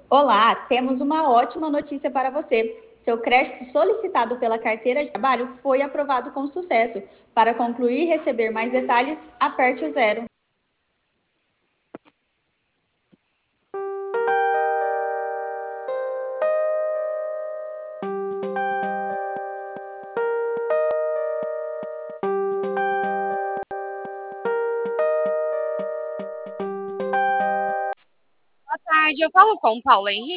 Olá, temos uma ótima notícia para você. Seu crédito solicitado pela carteira de trabalho foi aprovado com sucesso. Para concluir e receber mais detalhes, aperte o zero. Boa tarde, eu falo com o Paulo Henrique.